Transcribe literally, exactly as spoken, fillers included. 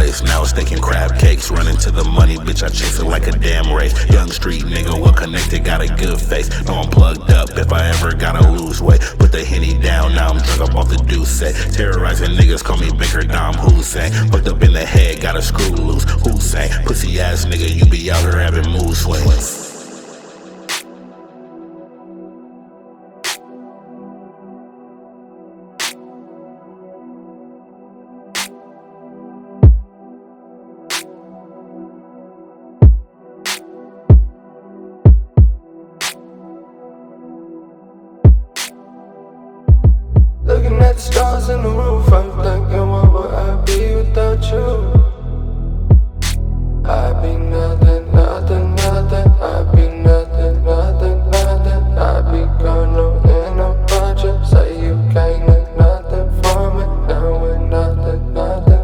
place. Now it's taking crab cakes. Running to the money, bitch, I chase it like a damn race. Young street nigga, well connected, got a good face. Know I'm plugged up if I ever gotta lose weight. Put the Henny down, now I'm drunk up off the deuce set. Terrorizing niggas, call me Baker Dom Hussein. Fucked up in the head, got a screw loose. Hussein, pussy ass nigga, you be out here having mood swings. Looking at the stars in the roof, I'm thinking what would I be without you? I'd be nothing, nothing, nothing. I'd be nothing, nothing, nothing. I'd be gone in a project. Say you can't look nothing for me. Now we're nothing, nothing,